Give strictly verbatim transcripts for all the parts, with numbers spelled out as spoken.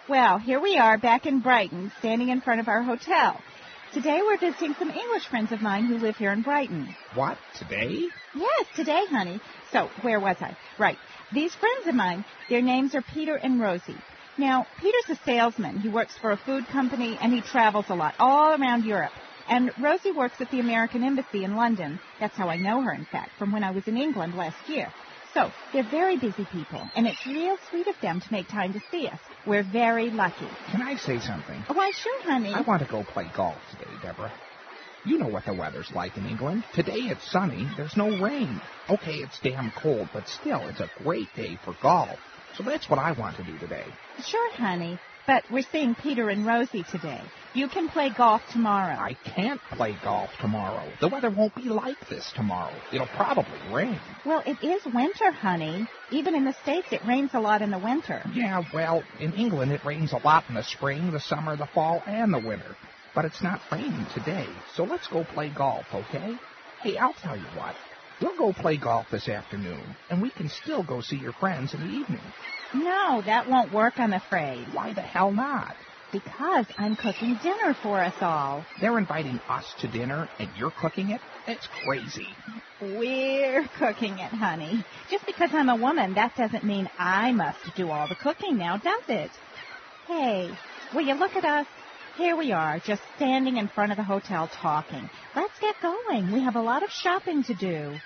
Well, here we are back in Brighton, standing in front of our hotel. Today we're visiting some English friends of mine who live here in Brighton. What? Today? Yes, today, honey. So, where was I? Right. These friends of mine, their names are Peter and Rosie. Now, Peter's a salesman. He works for a food company, and he travels a lot, all around Europe. And Rosie works at the American Embassy in London. That's how I know her, in fact, from when I was in England last year. So, they're very busy people, and it's real sweet of them to make time to see us. We're very lucky. Can I say something? Why, sure, honey. I want to go play golf today, Deborah. You know what the weather's like in England. Today it's sunny. There's no rain. Okay, it's damn cold, but still, it's a great day for golf. So that's what I want to do today. Sure, honey. But we're seeing Peter and Rosie today. You can play golf tomorrow. I can't play golf tomorrow. The weather won't be like this tomorrow. It'll probably rain. Well, it is winter, honey. Even in the States, it rains a lot in the winter. Yeah, well, in England, it rains a lot in the spring, the summer, the fall, and the winter. But it's not raining today, so let's go play golf, okay? Hey, I'll tell you what. We'll go play golf this afternoon, and we can still go see your friends in the evening. No, that won't work, I'm afraid. Why the hell not? Because I'm cooking dinner for us all. They're inviting us to dinner, and you're cooking it? That's crazy. We're cooking it, honey. Just because I'm a woman, that doesn't mean I must do all the cooking now, does it? Hey, will you look at us? Here we are, just standing in front of the hotel talking. Let's get going. We have a lot of shopping to do.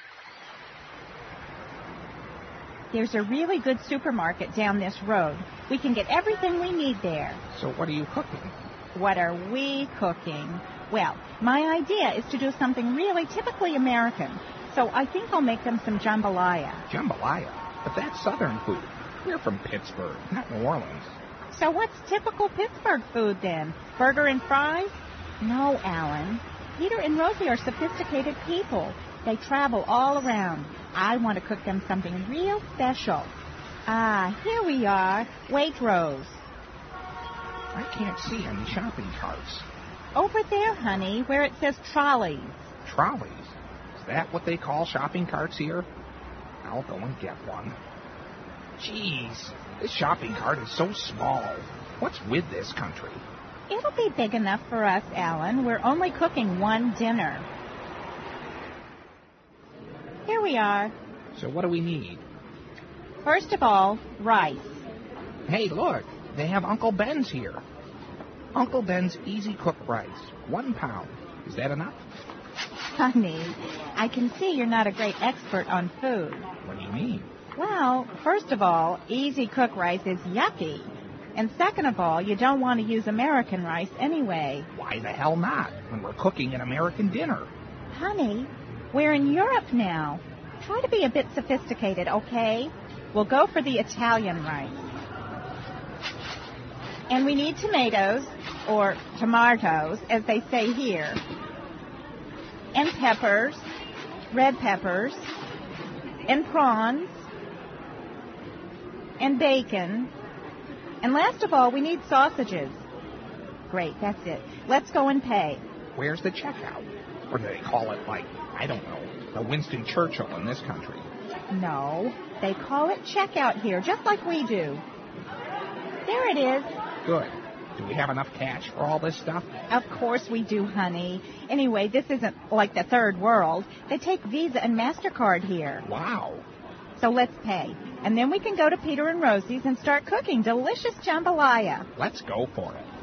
There's a really good supermarket down this road. We can get everything we need there. So what are you cooking? What are we cooking? Well, my idea is to do something really typically American. So I think I'll make them some jambalaya. Jambalaya? But that's Southern food. We're from Pittsburgh, not New Orleans. So what's typical Pittsburgh food then? Burger and fries? No, Alan. Peter and Rosie are sophisticated people. They travel all around. I want to cook them something real special. Ah, here we are. Waitrose. I can't see any shopping carts. Over there, honey, where it says trolleys. Trolleys? Is that what they call shopping carts here? I'll go and get one. Jeez, this shopping cart is so small. What's with this country? It'll be big enough for us, Alan. We're only cooking one dinner. Here we are. So what do we need? First of all, rice. Hey, look, they have Uncle Ben's here. Uncle Ben's easy cook rice, one pound. Is that enough? Honey, I can see you're not a great expert on food. What do you mean? Well, first of all, easy cook rice is yucky. And second of all, you don't want to use American rice anyway. Why the hell not, when we're cooking an American dinner? Honey, we're in Europe now. Try to be a bit sophisticated, okay? We'll go for the Italian rice. And we need tomatoes, or tomatoes, as they say here. And peppers, red peppers, and prawns, and bacon. And last of all, we need sausages. Great, that's it. Let's go and pay. Where's the checkout? Or do they call it, like, I don't know, the Winston Churchill in this country? No, they call it checkout here, just like we do. There it is. Good. Do we have enough cash for all this stuff? Of course we do, honey. Anyway, this isn't like the third world. They take Visa and MasterCard here. Wow. So let's pay. And then we can go to Peter and Rosie's and start cooking delicious jambalaya. Let's go for it.